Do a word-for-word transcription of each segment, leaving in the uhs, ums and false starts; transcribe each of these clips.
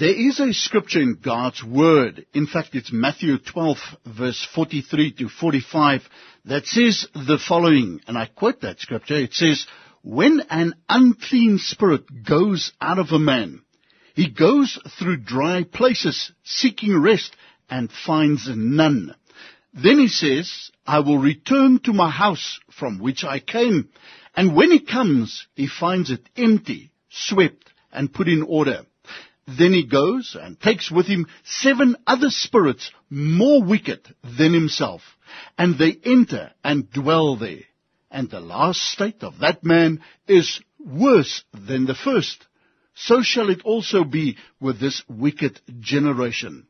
There is a scripture in God's Word, in fact it's Matthew twelve verse forty-three to forty-five, that says the following, and I quote that scripture. It says, "When an unclean spirit goes out of a man, he goes through dry places seeking rest and finds none. Then he says, I will return to my house from which I came. And when he comes, he finds it empty, swept, and put in order. Then he goes and takes with him seven other spirits more wicked than himself, and they enter and dwell there. And the last state of that man is worse than the first. So shall it also be with this wicked generation."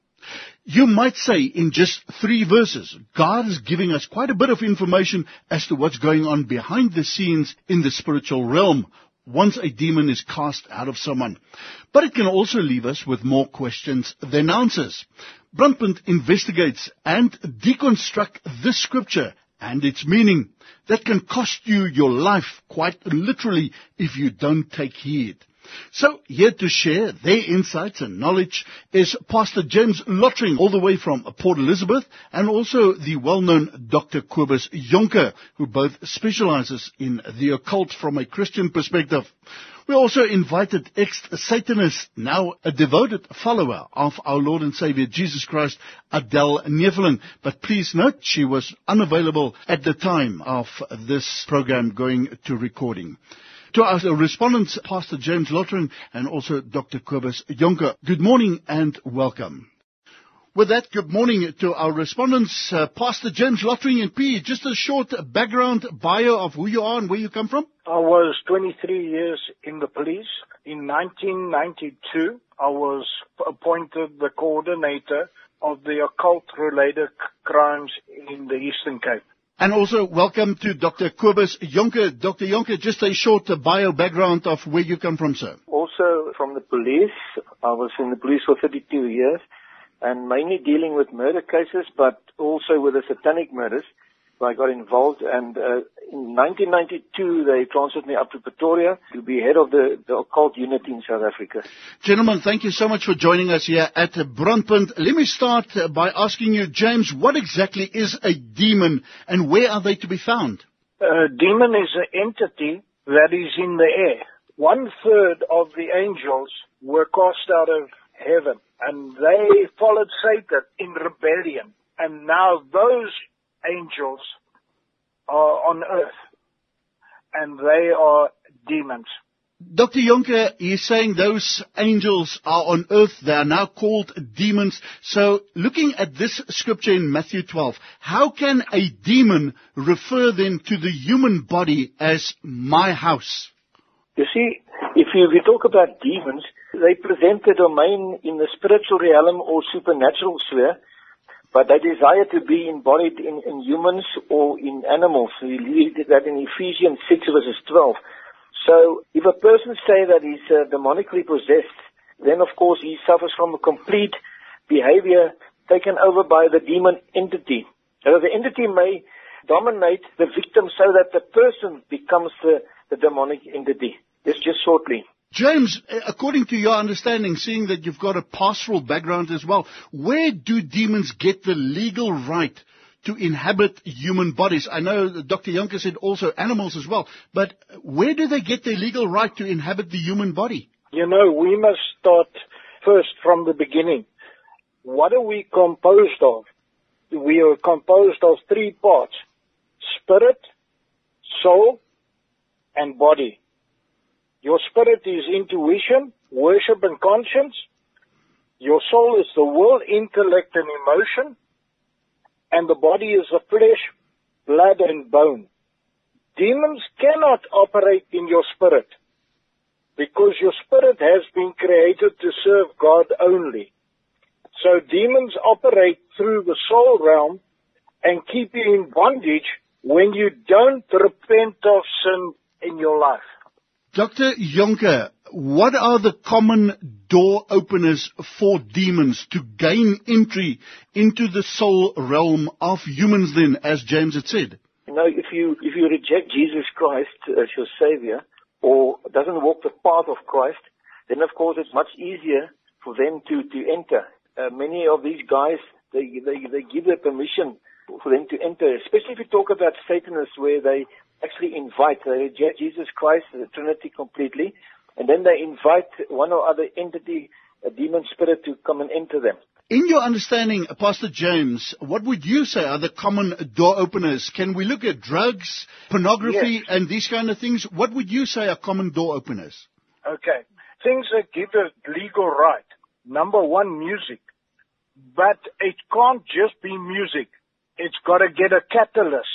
You might say in just three verses, God is giving us quite a bit of information as to what's going on behind the scenes in the spiritual realm once a demon is cast out of someone. But it can also leave us with more questions than answers. Brandpunt investigates and deconstructs this scripture and its meaning that can cost you your life quite literally if you don't take heed. So, here to share their insights and knowledge is Pastor James Lottering, all the way from Port Elizabeth, and also the well-known Doctor Kobus Jonker, who both specializes in the occult from a Christian perspective. We also invited ex-Satanist, now a devoted follower of our Lord and Savior Jesus Christ, Adele Nevelin. But please note, she was unavailable at the time of this program going to recording. To our respondents, Pastor James Lottering and also Doctor Kobus Jonker, good morning and welcome. With that, good morning to our respondents, uh, Pastor James Lottering and P. Just a short background bio of who you are and where you come from. I was twenty-three years in the police. In nineteen ninety-two, I was appointed the coordinator of the occult-related crimes in the Eastern Cape. And also welcome to Doctor Kobus Jonker. Doctor Jonker, just a short bio background of where you come from, sir. Also from the police. I was in the police for thirty-two years and mainly dealing with murder cases, but also with the satanic murders. So I got involved, and uh, in nineteen ninety-two they transferred me up to Pretoria to be head of the, the occult unit in South Africa. Gentlemen, thank you so much for joining us here at Brandpunt. Let me start by asking you, James, what exactly is a demon and where are they to be found? A demon is an entity that is in the air. One third of the angels were cast out of heaven, and they followed Satan in rebellion. And now those angels are on earth, and they are demons. Doctor Jonker is saying those angels are on earth. They are now called demons. So looking at this scripture in Matthew twelve, how can a demon refer then to the human body as my house? You see, if you, if you talk about demons, they present a domain in the spiritual realm or supernatural sphere, but they desire to be embodied in, in humans or in animals. We read that in Ephesians six verses twelve. So if a person say that he's uh, demonically possessed, then of course he suffers from a complete behavior taken over by the demon entity. So the entity may dominate the victim so that the person becomes the, the demonic entity. This just shortly. James, according to your understanding, seeing that you've got a pastoral background as well, where do demons get the legal right to inhabit human bodies? I know Doctor Jonker said also animals as well, but where do they get their legal right to inhabit the human body? You know, we must start first from the beginning. What are we composed of? We are composed of three parts: spirit, soul, and body. Your spirit is intuition, worship, and conscience. Your soul is the will, intellect, and emotion. And the body is the flesh, blood, and bone. Demons cannot operate in your spirit because your spirit has been created to serve God only. So demons operate through the soul realm and keep you in bondage when you don't repent of sin in your life. Doctor Jonker, what are the common door openers for demons to gain entry into the soul realm of humans then, as James had said? You know, if you, if you reject Jesus Christ as your Savior, or doesn't walk the path of Christ, then of course it's much easier for them to, to enter. Uh, many of these guys, they, they, they give their permission for them to enter, especially if you talk about Satanists where they actually invite, they reject Jesus Christ, the Trinity completely, and then they invite one or other entity, a demon spirit, to come and enter them. In your understanding, Pastor James, what would you say are the common door openers? Can we look at drugs, pornography, Yes. and these kind of things? What would you say are common door openers? Okay. Things that give a legal right. Number one, music. But it can't just be music. It's got to get a catalyst.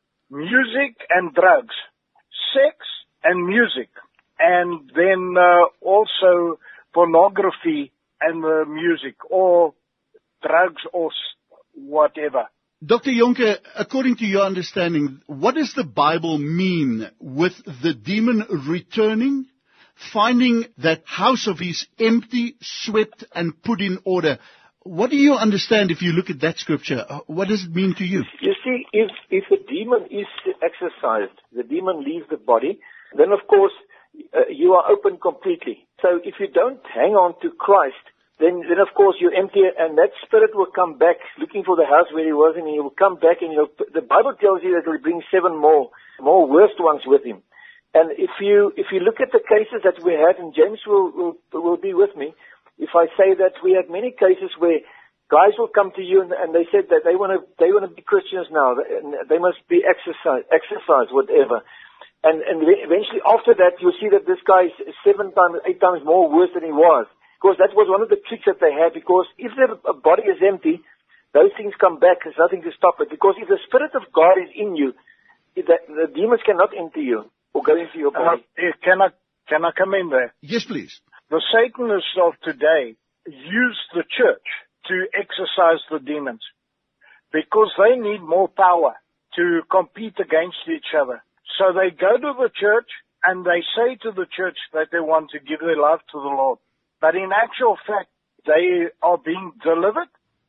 Music and drugs. Sex and music. And then uh, also pornography and uh, music, or drugs, or s- whatever. Doctor Jonker, according to your understanding, what does the Bible mean with the demon returning, finding that house of his empty, swept, and put in order? What do you understand if you look at that scripture? What does it mean to you? You see, if, if a demon is exorcised, the demon leaves the body, then of course uh, you are open completely. So if you don't hang on to Christ, then, then of course you're empty, and that spirit will come back looking for the house where he was, and he will come back, and he'll, the Bible tells you that he'll bring seven more, more worst ones with him. And if you, if you look at the cases that we had, and James will, will, will be with me, if I say that we had many cases where guys will come to you and, and they said that they want to, they want to be Christians now, and they must be exercised, exercise, whatever. And, and eventually after that, you'll see that this guy is seven times, eight times more worse than he was. Because that was one of the tricks that they had, because if their body is empty, those things come back. There's nothing to stop it. Because if the Spirit of God is in you, the, the demons cannot enter you or go into your body. Uh, can I, can I come in there? Yes, please. The Satanists of today use the church to exorcise the demons because they need more power to compete against each other. So they go to the church and they say to the church that they want to give their life to the Lord. But in actual fact, they are being delivered,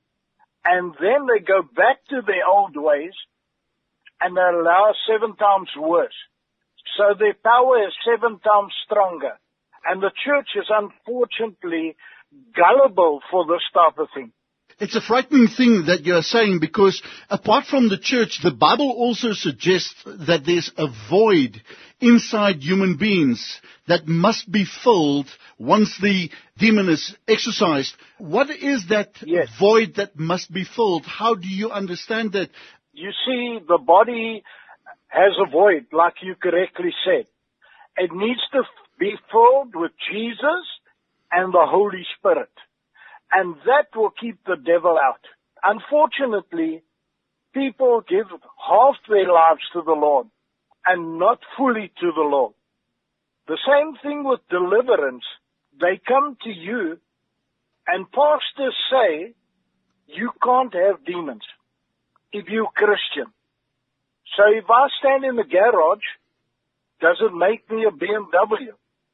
and then they go back to their old ways and they allow seven times worse. So their power is seven times stronger. And the church is unfortunately gullible for this type of thing. It's a frightening thing that you're saying, because apart from the church, the Bible also suggests that there's a void inside human beings that must be filled once the demon is exorcised. What is that Yes. void that must be filled? How do you understand that? You see, the body has a void, like you correctly said. It needs to be filled with Jesus and the Holy Spirit. And that will keep the devil out. Unfortunately, people give half their lives to the Lord and not fully to the Lord. The same thing with deliverance. They come to you and pastors say, you can't have demons if you're Christian. So if I stand in the garage, does it make me a B M W?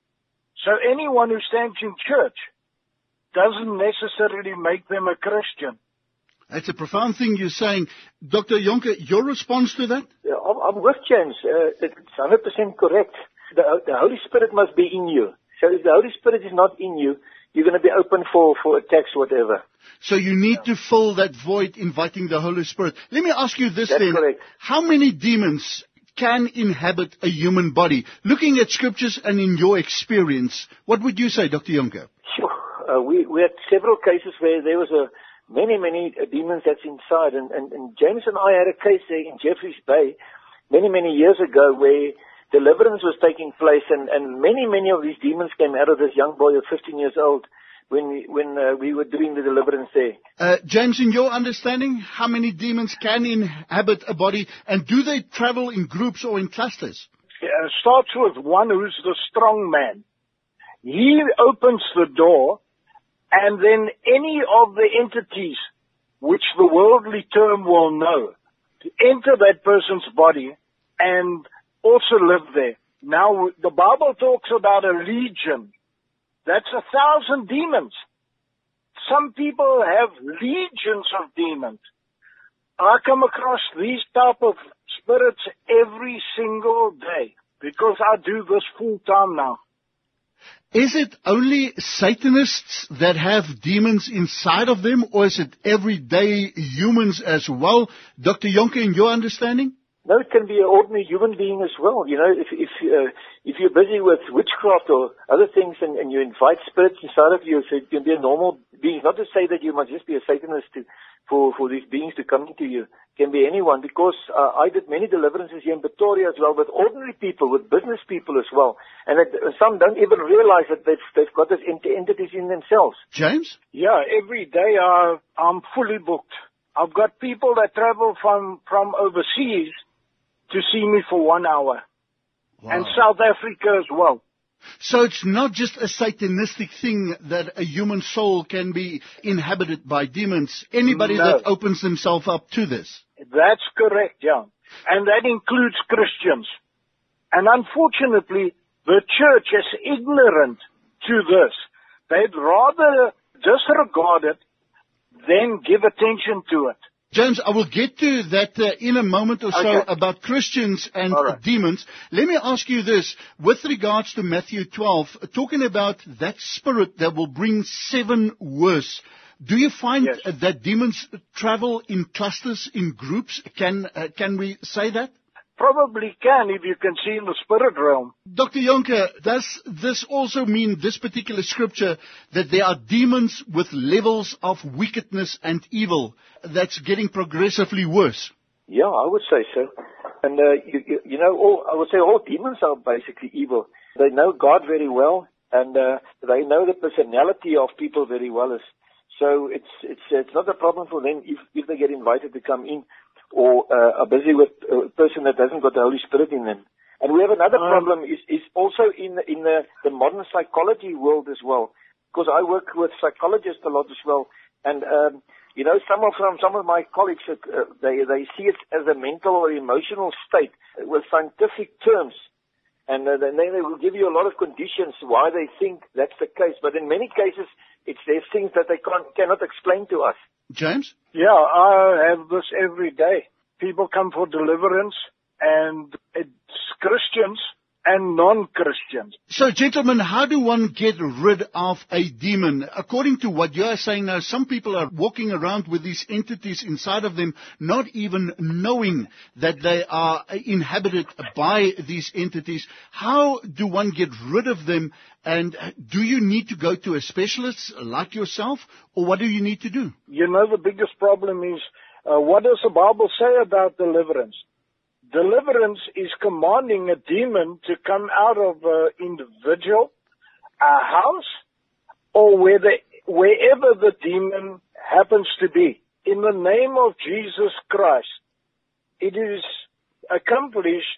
So anyone who stands in church doesn't necessarily make them a Christian. That's a profound thing you're saying. Doctor Jonker, your response to that? Yeah, I'm, I'm with James. Uh, it's one hundred percent correct. The, the Holy Spirit must be in you. So if the Holy Spirit is not in you, you're going to be open for, for attacks, whatever. So you need to fill that void, inviting the Holy Spirit. Let me ask you this That's then. correct. How many demons can inhabit a human body? Looking at scriptures and in your experience, what would you say, Doctor Jonker? Sure. Uh, we, we had several cases where there was a many, many uh, demons that's inside. And, and, and James and I had a case there in Jeffreys Bay many, many years ago where deliverance was taking place, and, and many, many of these demons came out of this young boy of fifteen years old when we, when uh, we were doing the deliverance there. Uh, James, in your understanding, how many demons can inhabit a body, and do they travel in groups or in clusters? It starts with one who's the strong man. He opens the door, and then any of the entities which the worldly term will know to enter that person's body and also live there. Now, the Bible talks about a legion. That's a thousand demons. Some people have legions of demons. I come across these type of spirits every single day because I do this full time now. Is it only Satanists that have demons inside of them, or is it everyday humans as well? Doctor Jonker, in your understanding? No, it can be an ordinary human being as well. You know, if if uh, if you're busy with witchcraft or other things, and, and you invite spirits inside of you, so it can be a normal being. Not to say that you must just be a Satanist to, for for these beings to come into you. It can be anyone, because uh, I did many deliverances here in Pretoria as well, with ordinary people, with business people as well, and it, some don't even realize that they've they've got these ent- entities in themselves. James? Yeah, every day I, I'm fully booked. I've got people that travel from from overseas to see me for one hour. Wow. And South Africa as well. So it's not just a Satanistic thing that a human soul can be inhabited by demons. Anybody no. that opens themselves up to this. That's correct, yeah. And that includes Christians. And unfortunately, the church is ignorant to this. They'd rather disregard it than give attention to it. James, I will get to that uh, in a moment or so okay. about Christians and right. demons. Let me ask you this, with regards to Matthew twelve, talking about that spirit that will bring seven worse. Do you find yes. uh, that demons travel in clusters, in groups? Can uh, can we say that? Probably can, if you can see in the spirit realm. Doctor Jonker, does this also mean, this particular scripture, that there are demons with levels of wickedness and evil that's getting progressively worse? Yeah, I would say so. And, uh, you, you, you know, all, I would say all demons are basically evil. They know God very well, and uh, they know the personality of people very well. So it's it's it's not a problem for them if, if they get invited to come in, or uh, are busy with a person that hasn't got the Holy Spirit in them. And we have another um, problem is, is also in the, in the, the modern psychology world as well, because I work with psychologists a lot as well. And um, you know, some of them, some of my colleagues, uh, they they see it as a mental or emotional state with scientific terms, and uh, then they will give you a lot of conditions why they think that's the case. But in many cases, it's there's things that they can't cannot explain to us. James? Yeah, I have this every day. People come for deliverance, and it's Christians and non-Christians. So, gentlemen, how do one get rid of a demon? According to what you are saying now, some people are walking around with these entities inside of them, not even knowing that they are inhabited by these entities. How do one get rid of them? And do you need to go to a specialist like yourself, or what do you need to do? You know, the biggest problem is, uh, what does the Bible say about deliverance? Deliverance is commanding a demon to come out of an individual, a house, or where the, wherever the demon happens to be. In the name of Jesus Christ, it is accomplished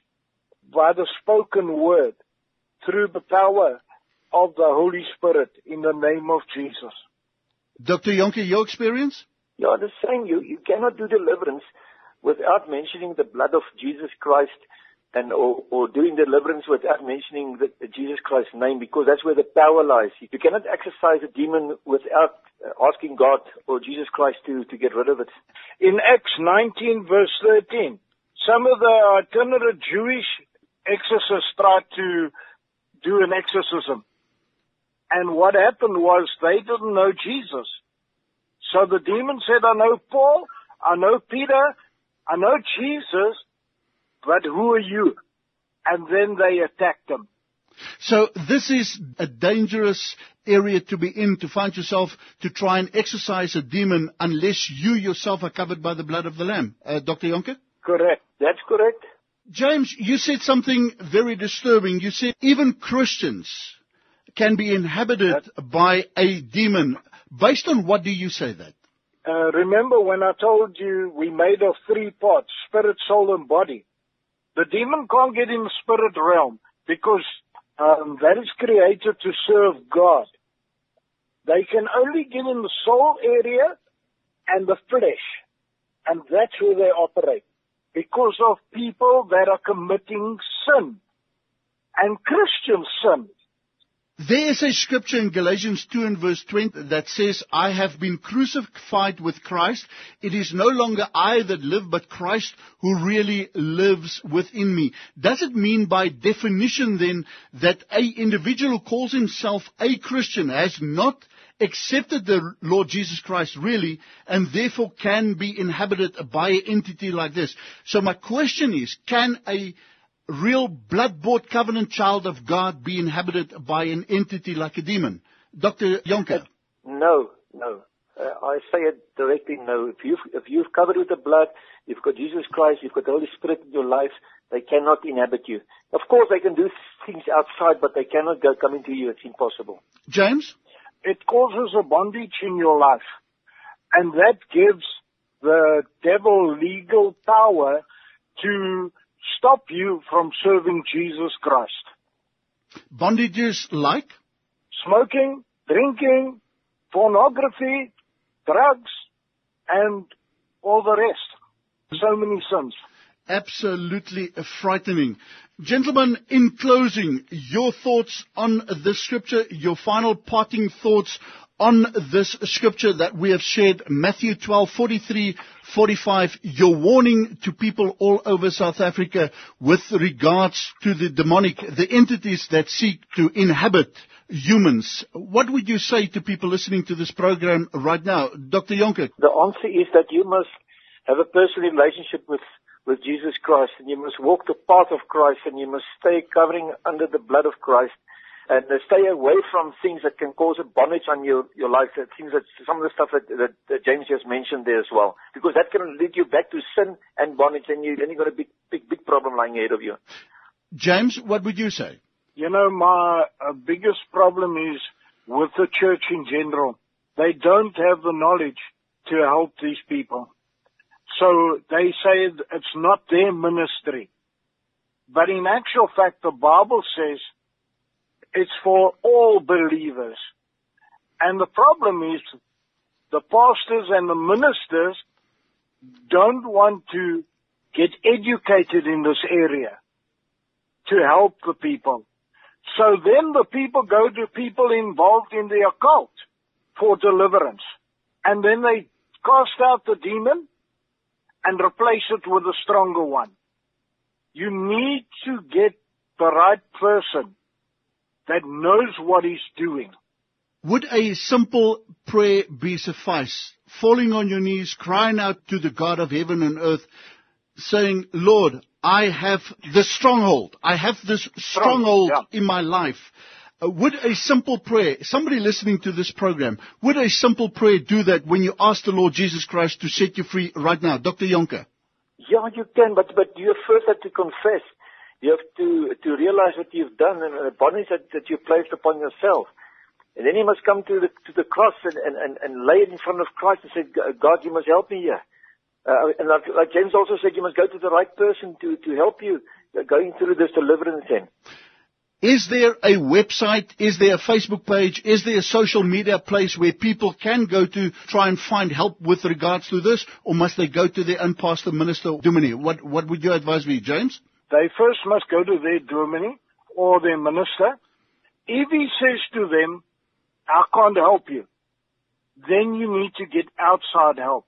by the spoken word through the power of the Holy Spirit in the name of Jesus. Doctor Jonker, your experience? Yeah, the same. You, you cannot do deliverance without mentioning the blood of Jesus Christ, and or, or doing deliverance without mentioning the, the Jesus Christ's name, because that's where the power lies. You cannot exorcise a demon without asking God or Jesus Christ to, to get rid of it. In Acts nineteen, verse thirteen, some of the itinerant Jewish exorcists tried to do an exorcism. And what happened was they didn't know Jesus. So the demon said, I know Paul, I know Peter, I know Jesus, but who are you? And then they attacked him. So this is a dangerous area to be in, to find yourself to try and exorcise a demon unless you yourself are covered by the blood of the Lamb. Uh, Doctor Jonker? Correct. That's correct. James, you said something very disturbing. You said even Christians can be inhabited That's... by a demon. Based on what do you say that? Uh, remember when I told you we made of three parts, spirit, soul, and body. The demon can't get in the spirit realm because um, that is created to serve God. They can only get in the soul area and the flesh, and that's where they operate because of people that are committing sin, and Christian sin. There is a scripture in Galatians two and verse twenty that says, I have been crucified with Christ. It is no longer I that live, but Christ who really lives within me. Does it mean by definition then that a individual who calls himself a Christian has not accepted the Lord Jesus Christ really, and therefore can be inhabited by an entity like this? So my question is, can a real blood-bought covenant child of God be inhabited by an entity like a demon? Doctor Jonker. No, no. Uh, I say it directly no. If you've, if you've covered with the blood, you've got Jesus Christ, you've got the Holy Spirit in your life, they cannot inhabit you. Of course, they can do things outside, but they cannot go come into you. It's impossible. James? It causes a bondage in your life, and that gives the devil legal power to stop you from serving Jesus Christ. Bondages like? Smoking, drinking, pornography, drugs, and all the rest. So many sins. Absolutely frightening. Gentlemen, in closing, your thoughts on this scripture, your final parting thoughts on this scripture that we have shared, Matthew twelve, forty-three, forty-five, your warning to people all over South Africa with regards to the demonic, the entities that seek to inhabit humans. What would you say to people listening to this program right now? Doctor Jonker? The answer is that you must have a personal relationship with, with Jesus Christ, and you must walk the path of Christ, and you must stay covering under the blood of Christ. And uh, stay away from things that can cause a bondage on your, your life, that things that, some of the stuff that, that, that James just mentioned there as well. Because that can lead you back to sin and bondage, and you, then you've got a big, big, big problem lying ahead of you. James, what would you say? You know, my uh, biggest problem is with the church in general. They don't have the knowledge to help these people. So they say it's not their ministry. But in actual fact, the Bible says it's for all believers. And the problem is the pastors and the ministers don't want to get educated in this area to help the people. So then the people go to people involved in the occult for deliverance. And then they cast out the demon and replace it with a stronger one. You need to get the right person that knows what he's doing. Would a simple prayer be suffice? Falling on your knees, crying out to the God of heaven and earth, saying, Lord, I have this stronghold. I have this stronghold yeah. in my life. Uh, would a simple prayer, somebody listening to this program, would a simple prayer do that when you ask the Lord Jesus Christ to set you free right now? Doctor Jonker. Yeah, you can, but, but you first have to confess. You have to, to realize what you've done and the bondage that, that you've placed upon yourself. And then you must come to the, to the cross and, and, and, and lay it in front of Christ and say, God, you must help me here. Uh, and like, like James also said, you must go to the right person to, to help you going through this deliverance then. Is there a website? Is there a Facebook page? Is there a social media place where people can go to try and find help with regards to this? Or must they go to their own pastor, minister, dominie? What, what would you advise me, James? They first must go to their dominie or their minister. If he says to them, I can't help you, then you need to get outside help.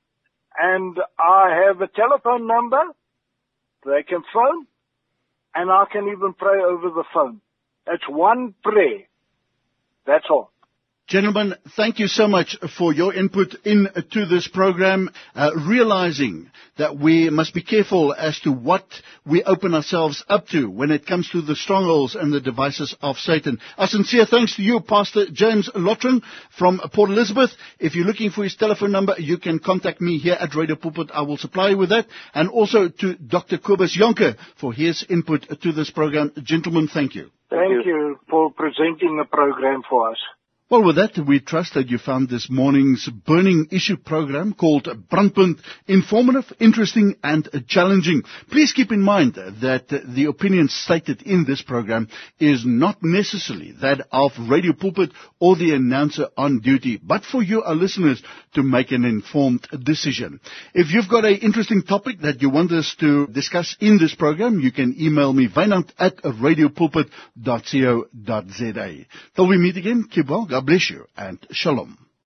And I have a telephone number they can phone, and I can even pray over the phone. That's one prayer. That's all. Gentlemen, thank you so much for your input into this program, uh, realizing that we must be careful as to what we open ourselves up to when it comes to the strongholds and the devices of Satan. A sincere thanks to you, Pastor James Lottering from Port Elizabeth. If you're looking for his telephone number, you can contact me here at Radio Pulpit. I will supply you with that. And also to Doctor Kobus Jonker for his input to this program. Gentlemen, thank you. Thank, thank you. you for presenting the program for us. Well, with that, we trust that you found this morning's burning issue program called Brandpunt informative, interesting and challenging. Please keep in mind that the opinion stated in this program is not necessarily that of Radio Pulpit or the announcer on duty, but for you, our listeners, to make an informed decision. If you've got an interesting topic that you want us to discuss in this program, you can email me, Wynand at radiopulpit dot co dot za. Till we meet again, keep well. God bless you and shalom.